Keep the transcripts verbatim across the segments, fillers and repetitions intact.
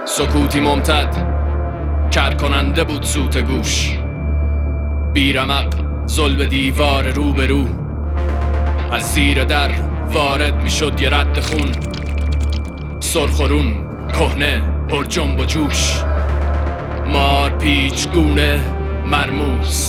سکوتی ممتد کر کننده بود سوت گوش، بیرمق ظلم دیوار رو به رو. از زیر در وارد می شد یه رد خون، سرخورون کهنه پر جنب و جوش. مار پیچ گونه مرموز،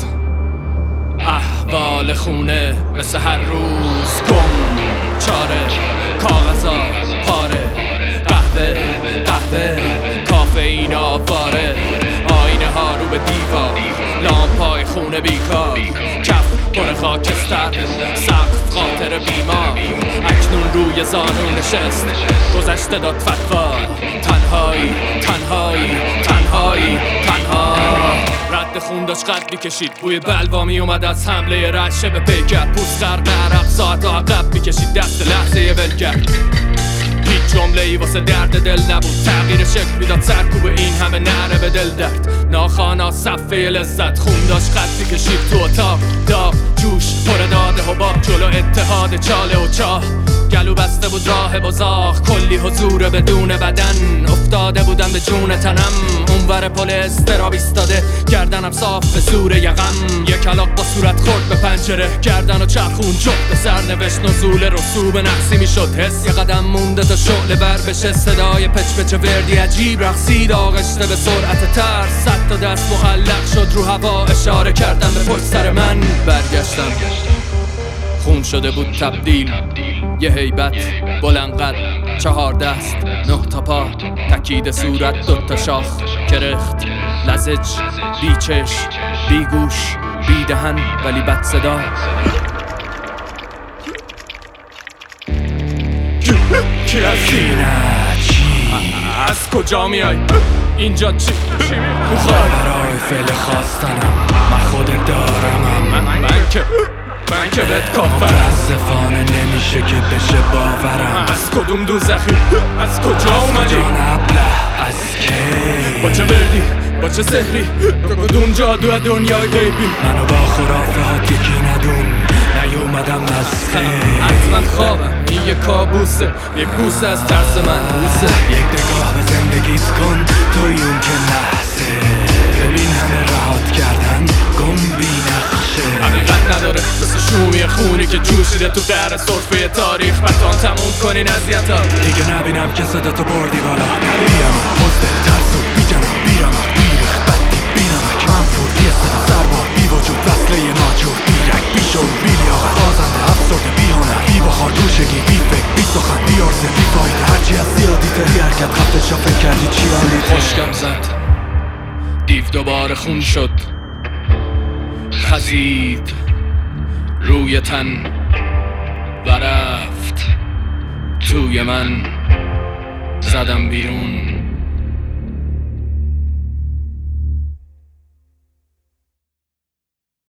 احوال خونه مثل هر روز. گم چاره کاغذا پاره، قهوه قهوه کافئین آواره. آینه ها رو به دیوار، لامپای خونه بیکار. کف پر خاکستر، سقف خاطر بیمار. اکنون روی زانو نشست، گذشته داد فتوا. تنهایی تنهایی تنهایی تنها. رد خون داشت قد میکشید، بوی بلوا می اومد از حمله رشه به پیکر. پوست غرق عرق ساعت و عقب میکشید، دست لحظه ولگر. هیچ جمله ای واسه درد دل نبود، تغییر شکل میداد سرکوب این همه نره به دل درد. ناخوانا صفحه لذت، خون داشت قد میکشید تو اتاق. داغ جوش پر داده حباب، جلو اتحاد چاله و چاه. گلو بسته بود راه بزاق، کلی حضور بدون بدن. افتاده بودم به جون تنم، اونور پل استراب ایستاده. گردنم صاف به زور یقم، یک کلاق با صورت خورد به پنجره. گردن و چرخون جفت به سرنوشت، نزول رسوب نقصی میشد. حس یه قدم مونده تا شعله بر بشه. صدای پچ پچ وردی عجیب رقصید، آغشته به سرعت ترس. صد تا دست معلق شد رو هوا، اشاره کردم به پشت سر من. برگشتم، خون شده بود تبدیل. یه هیبت بلند قد، چهار دست نه تا پا. تکید صورت دو تا شاخ، کرخت لزج بی چش بی گوش بی دهن ولی بد صدا. کی هستی؟ از کجا میای؟ اینجا چی؟ میخوای؟ برای فعل خواستنم من خودت دارمم. من, من که من که بهت کافرم. متاسفانه نمیشه که بشه باورم. از کدوم دوزخی؟ از کجا اومدی؟ جان ابله از کی؟ با چه وردی؟ با چه سحری؟ کدوم جادو دنیای غیبی؟ منو با خرافه هات یکی ندون، نیومدم از خیلی. حتما خوابم، این یه کابوسه، یک بوسه از ترس من بوسه. یک نگاه به زندگیت کن، توی اون که لحظه. ببین همه رهات کردن، گم بی نقشه. حقیقت نداره مثل شومی خونی که جوشیده تو در صرفه تاریخ. بطان تموم کنین اذیتا، دیگه نبینم که صدا تو بردی بالا. بیرم مزده ترسو بیجنم، بیرم بیرخ بدی بینمک. من فوردی صدا سربار بی وجود، وصله ناجور بیرک بیشور بیلی آقا. بازنده افسرده بیانه، بی بخار دوشگی بی فکر بی سخن بی آرزه بی فایده. هرچی از زیادی تری حرکت خفته شا فکر کردی چی راندی. خوشگم زد، دیو دوباره خون شد. خزید روی تن و رفت توی من. زدم بیرون